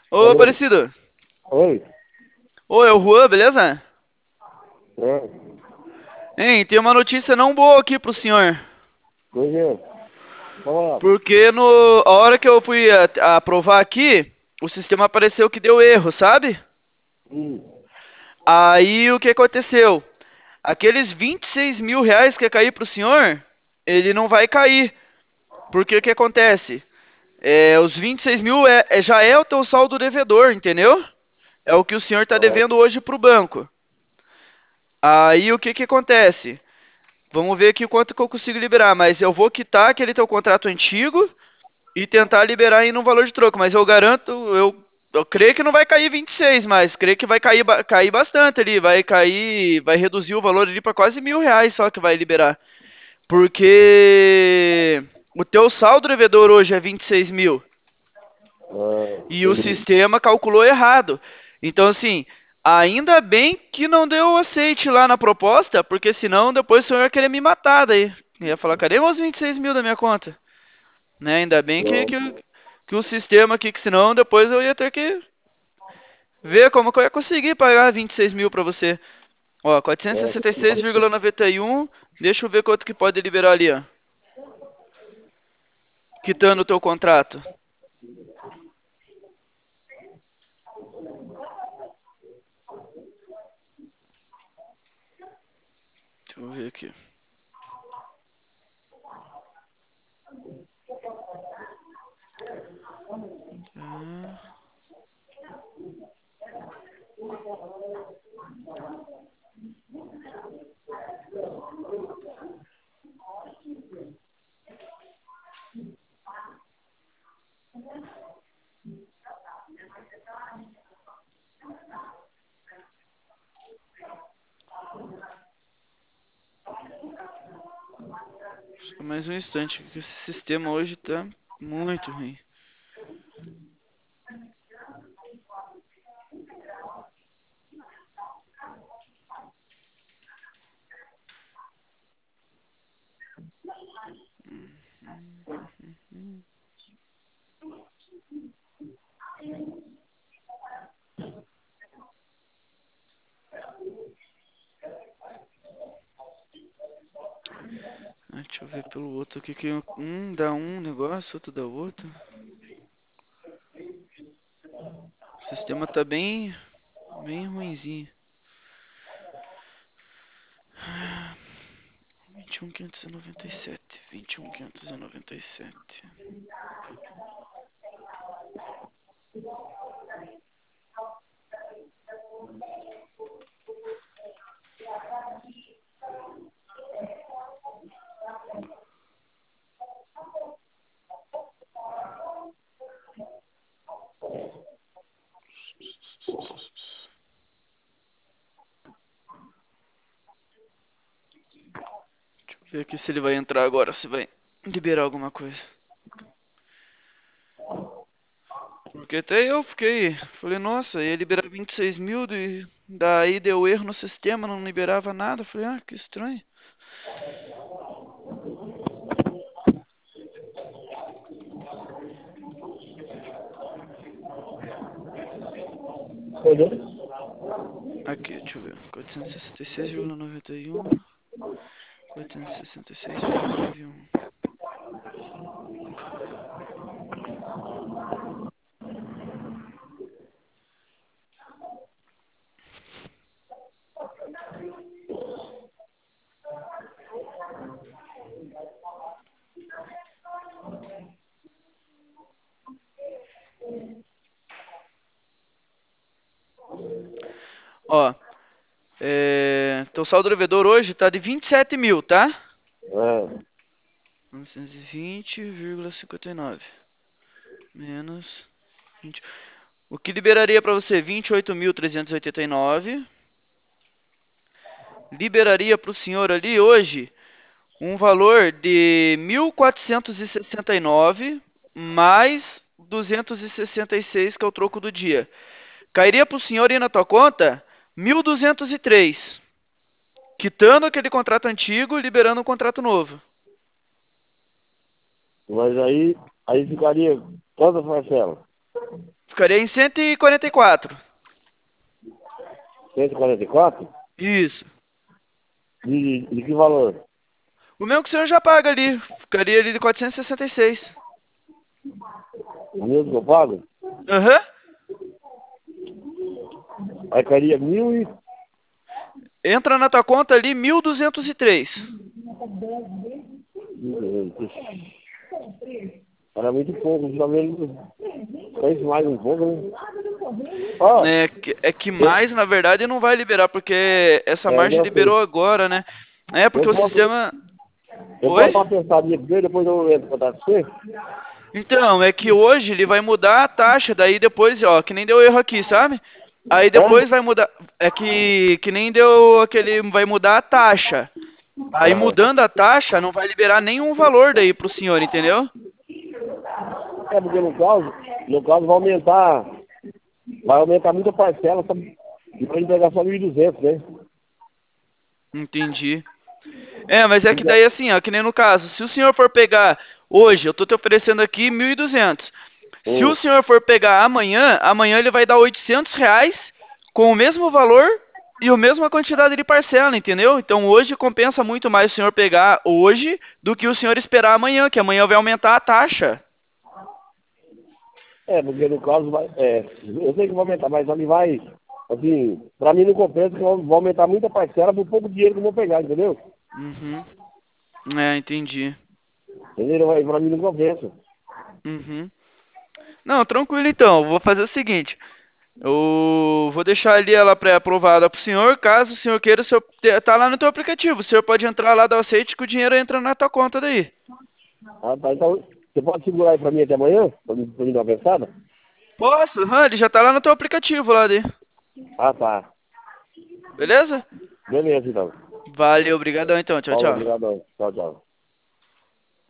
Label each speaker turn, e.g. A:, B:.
A: Ô,
B: Alô?
A: Aparecido.
B: Oi?
A: Ô, é o Juan, beleza?
B: É,
A: Hein, tem uma notícia não boa aqui pro senhor.
B: pois é. Fala.
A: Porque a hora que eu fui a aprovar aqui, o sistema apareceu que deu erro, sabe?
B: Hum,
A: Aí o que aconteceu? Aqueles 26 mil reais que ia cair pro senhor, ele não vai cair. Porque o que acontece? Os 26 mil já é o teu saldo devedor, entendeu? É o que o senhor tá
B: ah,
A: devendo hoje pro banco. Aí o que que acontece? Vamos ver aqui quanto que eu consigo liberar, mas eu vou quitar aquele teu contrato antigo e tentar liberar aí no valor de troco, mas eu garanto, eu creio que não vai cair 26, mas creio que vai cair bastante ali, vai cair, vai reduzir o valor ali para quase 1.000 reais só que vai liberar, porque o teu saldo devedor hoje é 26 mil e o
B: entendi.
A: sistema calculou errado. Então, assim, ainda bem que não deu aceite lá na proposta, porque senão depois o senhor ia querer me matar daí. Ia falar, cadê meus 26 mil da minha conta? Né? Ainda bem
B: Ah,
A: que o sistema aqui, que senão depois eu ia ter que ver como que eu ia conseguir pagar 26 mil pra você. Ó,
B: é,
A: 466,91. Deixa eu ver quanto que pode liberar ali, ó. Quitando o teu contrato. Deixa eu ver aqui. Tá. Só mais um instante, que esse sistema hoje tá muito ruim. Deixa eu ver pelo outro aqui, que um dá um negócio, outro dá outro. O sistema tá bem ruinzinho. 21.597, 21.597. Deixa eu ver aqui se ele vai entrar agora, se vai liberar alguma coisa. Porque até eu falei, nossa, ia liberar 26 mil, daí deu erro no sistema, não liberava nada. Falei, ah, que estranho.
B: entendeu?
A: Aqui, deixa eu ver, 466,91, 466,91. Ó, teu saldo devedor hoje tá de 27 mil, tá?
B: É,
A: 920,59 menos 20. O que liberaria para você? 28.389. Liberaria para o senhor ali hoje um valor de 1.469 mais 266, que é o troco do dia. Cairia para o senhor ir na tua conta 1.203, quitando aquele contrato antigo e liberando um contrato novo.
B: mas aí ficaria quantas parcelas?
A: Ficaria em 144.
B: 144?
A: Isso.
B: De que valor?
A: O mesmo que o senhor já paga ali. Ficaria ali de 466.
B: O mesmo que eu pago?
A: Aham.
B: Aí cairia 1.000 e...
A: Entra na tua conta ali 1.203.
B: Era muito pouco, geralmente faz mais um pouco, né? Ó,
A: É que mais, na verdade, não vai liberar, porque essa margem
B: eu sei.
A: liberou agora, né? É, porque
B: Eu
A: o
B: posso,
A: sistema.
B: eu posso
A: Oi?
B: dar uma pensadinha primeiro, depois eu entro em contato com você?
A: Então, é que hoje ele vai mudar a taxa, daí depois, ó, que nem deu erro aqui, sabe? Aí depois
B: É?
A: vai mudar. É que nem deu aquele. Vai mudar a taxa. Aí
B: Aham.
A: mudando a taxa, não vai liberar nenhum valor daí pro senhor, entendeu?
B: É porque no caso vai aumentar muita parcela, sabe? E vai entregar só 1.200, né?
A: Entendi. É, mas é que
B: Então,
A: daí assim, ó, que nem no caso, se o senhor for pegar hoje, eu tô te oferecendo aqui 1.200. Se o
B: hum,
A: senhor for pegar amanhã, amanhã ele vai dar R$ 800 com o mesmo valor e a mesma quantidade de parcela, entendeu? Então hoje compensa muito mais o senhor pegar hoje do que o senhor esperar amanhã, que amanhã vai aumentar a taxa.
B: porque no caso eu sei que vai aumentar, mas ali vai, assim, pra mim não compensa que vai aumentar muita parcela por pouco dinheiro que eu vou pegar, entendeu?
A: Uhum. É, entendi.
B: Entendeu? Pra mim não compensa.
A: Uhum. Não, tranquilo então. Eu vou fazer o seguinte. Eu vou deixar ali ela pré-aprovada para o senhor. Caso o senhor queira, o senhor tá lá no teu aplicativo. O senhor pode entrar lá, dar o aceite que o dinheiro entra na tua conta daí.
B: Ah, tá, então, você pode segurar aí pra mim até amanhã? Pra mim dar uma pensada?
A: Posso? Aham, ele já tá lá no teu aplicativo lá daí.
B: Ah, tá.
A: Beleza?
B: Beleza, então.
A: Valeu, obrigadão então. Tchau,
B: Falou,
A: tchau.
B: obrigadão. Tchau, tchau.